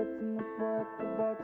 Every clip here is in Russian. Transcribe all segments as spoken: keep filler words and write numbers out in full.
потяну твоя кровать.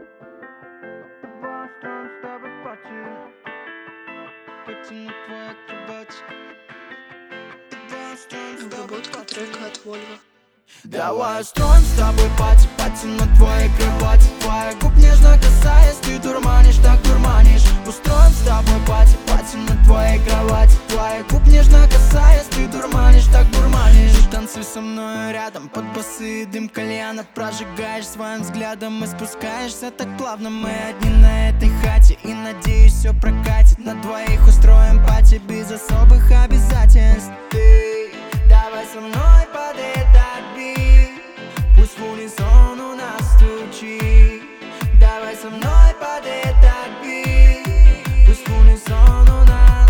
Давай устроим с тобой пати. Потяну твоя кровать. Давай устроим с тобой Обработка пати. трека от Volvo. Давай устроим с тобой пати, пати на твоей кровати. Твоих губ нежно касаясь, ты дурманишь, так дурманишь. Устроим с тобой пати, пати на твоей кровати. Твоих губ нежно касаясь, ты дурманишь, так дурманишь. Ты танцуй со мной рядом, под басы и дым кальяна. Прожигаешь своим взглядом и спускаешься так плавно. Мы одни на этой хате и, надеюсь, все прокатит. На двоих устроим пати без особых обязательств. Ты давай со мной под этот бит, пусть в унисон у нас стучит. Давай со мной под этот бит, пусть в унисон у нас.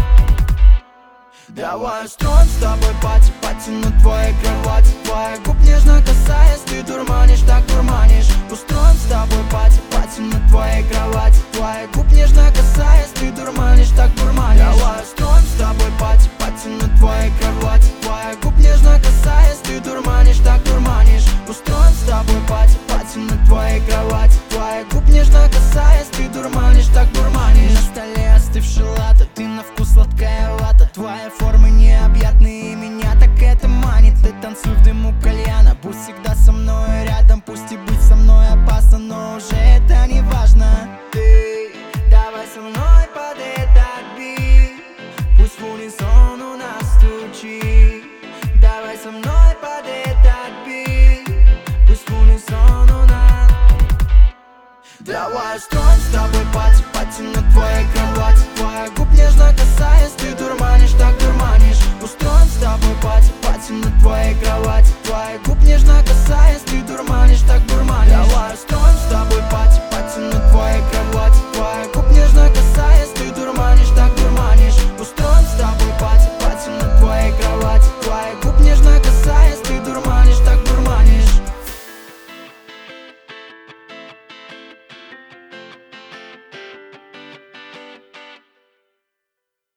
Давай устроим с тобой пати, пати на твоей кровати. Твоих губ нежно касаясь, ты дурманишь, так дурманишь. Устроим с тобой пати, пати на твоей кровати. Твоих губ нежно касаясь, ты дурманишь, так дурманишь. Давай устроим с тобой пати, пати на твоей кровати. Твоих губ нежно касаясь, ты дурманишь, так дурманишь. Устроим с тобой пати, пати на твоей кровати. Твоих губ нежно касаясь, ты дурманишь, так дурманишь. На столе остывший латте, ты на вкус сладкая вата. Твои формы необъятные, меня так это манит. Ты танцуй в дыму кальяна, будь всегда со мной рядом. Пусть и быть со мной опасно, но уже это не важно. Ты давай со мной под этот бит, пусть в унисон у нас стучит. Давай со мной под этот бит, пусть в унисон у нас. Давай устроим с тобой пати, пати на твоей кровати. Твоих губ нежно касаясь, ты дурманишь, так дурманишь. Устроим с тобой пати, пати на твоей кровати.